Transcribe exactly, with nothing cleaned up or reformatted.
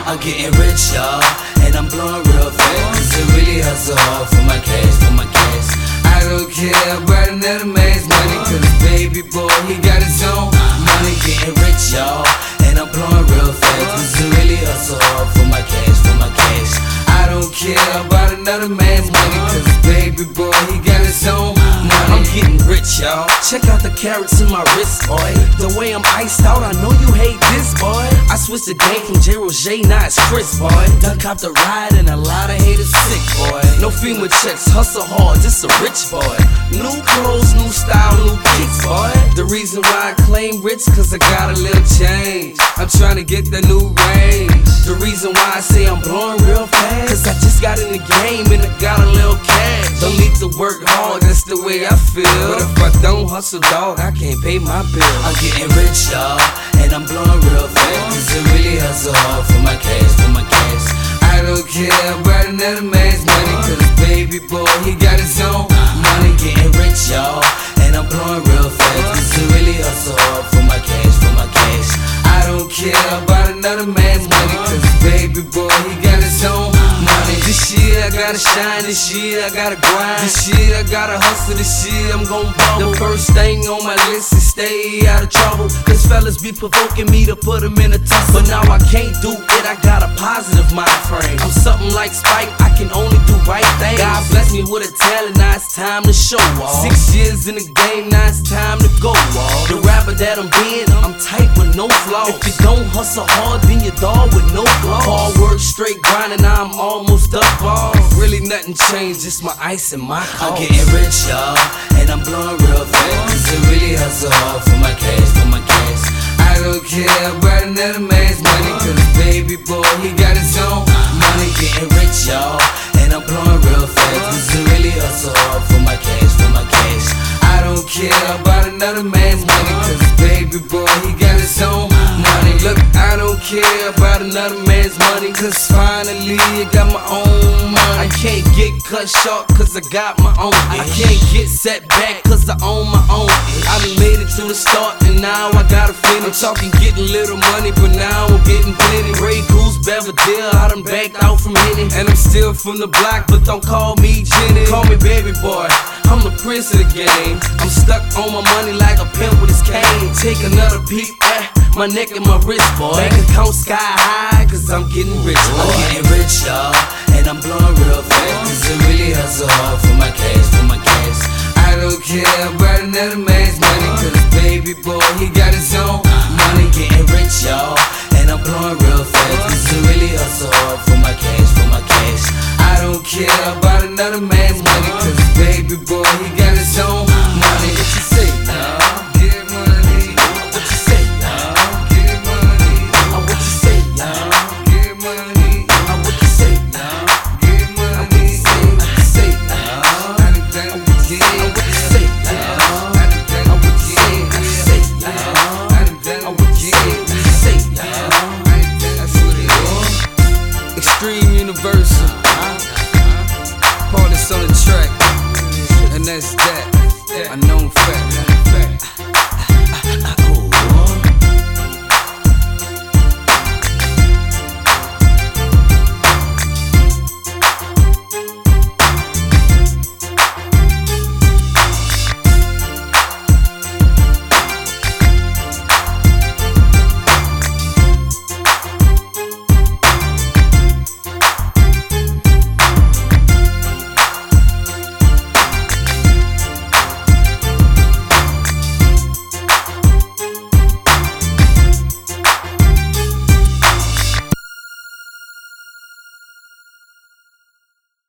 I'm getting rich, y'all, and I'm blowing real fast. Cause I really hustle hard for my cash, for my cash. I don't care about another man's money, cause baby boy, he got his own money. Getting rich, y'all, and I'm blowing real fast. Cause I really hustle hard for my cash, for my cash. I don't care about another man's money, cause baby boy, he got his own money. I'm getting rich, y'all. Check out the carrots in my wrist, boy. The way I'm iced out, I know you hate this, boy. I switched the game from J. Roger, now it's Chris, boy. Done cop the ride and a lot of haters sick, boy. No FEMA checks, hustle hard, just a rich boy. New clothes, new style, new kicks, boy. The reason why I claim rich, cause I got a little change. I'm trying to get the new range. The reason why I say I'm blowing real fast, cause I just got in the game and I got a little cash. Don't need to work hard, that's the way I feel. But if I don't hustle, dog, I can't pay my bills. I'm getting rich, y'all, and I'm blowing real fast. Cause I really hustle hard for my cash, for my cash. I don't care about another man's money, cause baby boy, he got his own money. Getting rich, y'all, and I'm blowing real fast. Cause I really hustle hard for my cash, for my cash. I don't care about another man's money, cause baby boy, he got his own money. This year I gotta shine, this year I gotta grind. This year I gotta hustle, this year I'm gon' bubble. The first thing on my list is stay out of trouble, cause fellas be provoking me to put them in a tussle. But now I can't do it, I got a positive mind frame. I'm something like Spike, I can only do right things. God bless me with a talent, now it's time to show off. Six years in the game, now it's time to go off. The rapper that I'm being, I'm tight with no flaws. If you don't hustle hard, then you're dog with no gloves. Hard work, straight grinding, now I'm almost up ball. Really nothing changed, just my ice and my cause. I'm getting rich, y'all, and I'm blowing real fast. Cause I really hustle hard for my cash, for my cash. I don't care about another man's money, cause baby boy, he got his own money. Getting rich, y'all, and I'm blowing real fast. Cause I really hustle hard for my cash, for my cash. I don't care about another man's money, cause baby boy, he got his own money. Look, I don't care about another man's money, cause finally I got my own money. I can't get cut short cause I got my own. I can't get set back cause I own my own. I done made it to the start and now I gotta finish. I'm talking getting little money, but now I'm getting plenty. Grey Goose, Belvedere, I done backed out from Henny. And I'm still from the block, but don't call me Jenny. Call me baby boy, I'm the prince of the game. I'm stuck on my money like a pimp with his cane. Take another peep at my neck and my wrist, boy. Bank account sky high, cause I'm getting rich, boy. I'm getting rich, y'all, and I'm blowing real fast. Cause I really hustle hard for my cash, for my cash. I don't care about another man's money, cause baby boy, he got his own money. Getting rich, y'all, and I'm blowing real fast. Cause I really hustle hard for my cash, for my cash. I don't care about another man's money, cause baby boy, he got his own money. What you say, y'all? Get money. What you say, y'all? Get money. What you say, y'all? Get money. What you say, y'all? Get money. What you say, y'all? What you say, y'all? What you say, y'all? What you say, y'all? What you say, y'all? That's what it is. Extreme Universal. Part is on the track, and that's that. Unknown fact.